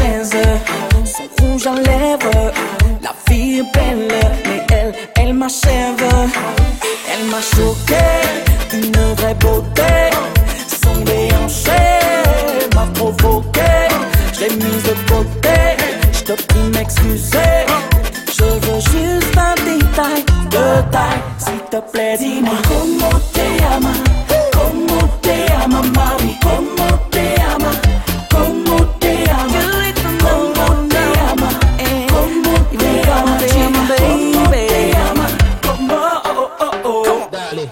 baise, son rouge à lèvres. La fille est belle, mais elle m'achève. Elle m'a choqué, une vraie beauté. Son déhanché m'a provoqué. Je l'ai mise de côté, je te prie m'excuser. Je veux juste un détail de taille. S'il te plaît, dis-moi comment te ama, comment te ama, mami, comment te ama, comment te ama, comment te ama, comment te ama, chica, comment te ama, como, oh, oh, oh, oh. Dale.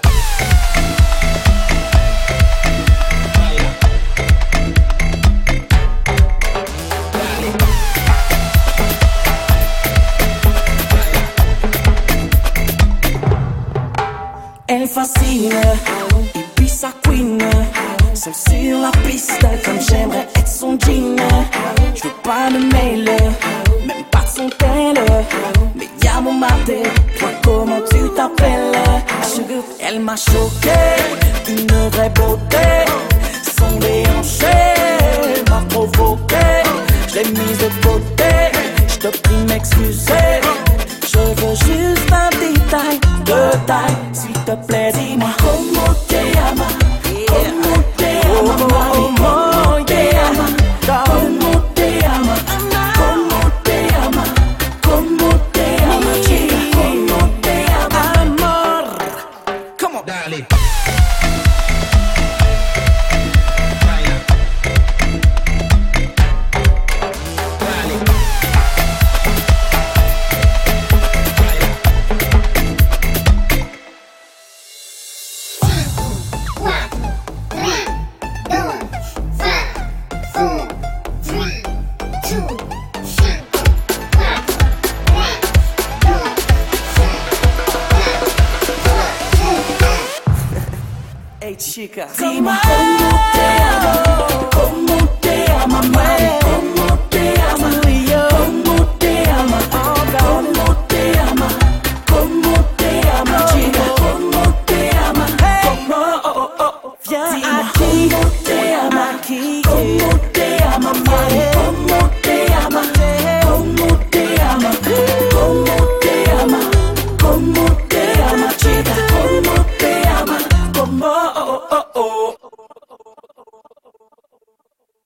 Elle fascine, et puis sa queen. Seule sur la piste, comme j'aimerais être son jean. Je veux pas de mail, même pas de son tel. Mais y'a mon maté, toi comment tu t'appelles? Elle m'a choqué, une vraie beauté. Son déhanché m'a provoqué. Je l'ai mise de côté, je te prie m'excuser. Je veux juste un détail de taille. S'il te plaît, dis-moi comment te ama, comment te ama, mami, comment te ama, comment te ama, comment te ama, comment te ama, chica, comment te ama, amor. Come on, dale. Hey chica, dis-moi comment te ama, comment te ama, mami, comment te ama, comment te ama, comment te ama, comment te ama, chica, comment te ama, comment, oh, oh, oh, viens aquí, comment te ama, comment te ama, mami, comment te ama, comment te ama, comment te ama, comment te ama, chica, comment te ama, como, oh, oh, oh.